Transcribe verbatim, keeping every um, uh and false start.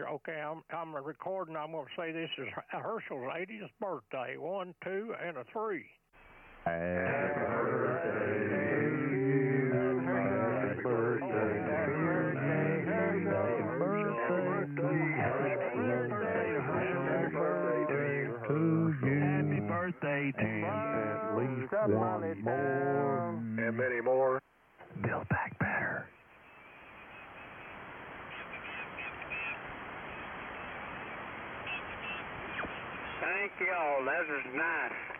here. Okay, I'm I'm recording. I'm going to say this is Herschel's eightieth birthday. One, two, and a three. Happy birthday to you. Happy birthday. Happy birthday. Happy birthday. Happy birthday to you. Happy birthday to you. At least one more. And many more. Build back better. Thank you all. That was nice.